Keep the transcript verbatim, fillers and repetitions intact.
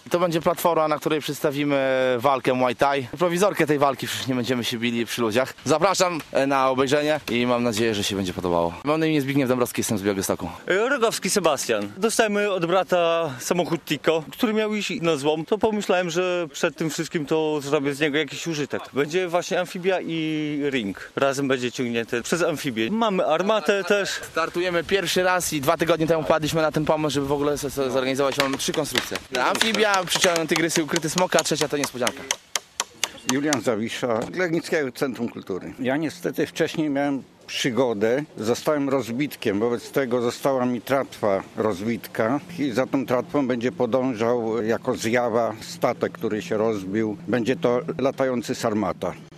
To będzie platforma, na której przedstawimy walkę Muay Thai. Prowizorkę tej walki, przecież nie będziemy się bili przy ludziach. Zapraszam na obejrzenie i mam nadzieję, że się będzie podobało. Mam na imię Zbigniew Dąbrowski, jestem z Białegostoku. Rogowski Sebastian. Dostałem od brata samochód Tico, który miał iść na złom. To pomyślałem, że przed tym wszystkim to zrobię z niego jakiś użytek. Będzie właśnie amfibia i ring. Razem będzie ciągnięte przez amfibię. Mamy armatę też. Startujemy pierwszy raz i dwa tygodnie temu padliśmy na ten pomysł, żeby w ogóle sobie zorganizować. Mamy trzy konstrukcje. Amfibia, przyciągnięte tygrysy, ukryty smok, a trzecia to niespodzianka. Julian Zawisza, Legnickiego Centrum Kultury. Ja niestety wcześniej miałem przygodę, zostałem rozbitkiem, wobec tego została mi tratwa rozbitka i za tą tratwą będzie podążał jako zjawa statek, który się rozbił. Będzie to latający sarmata.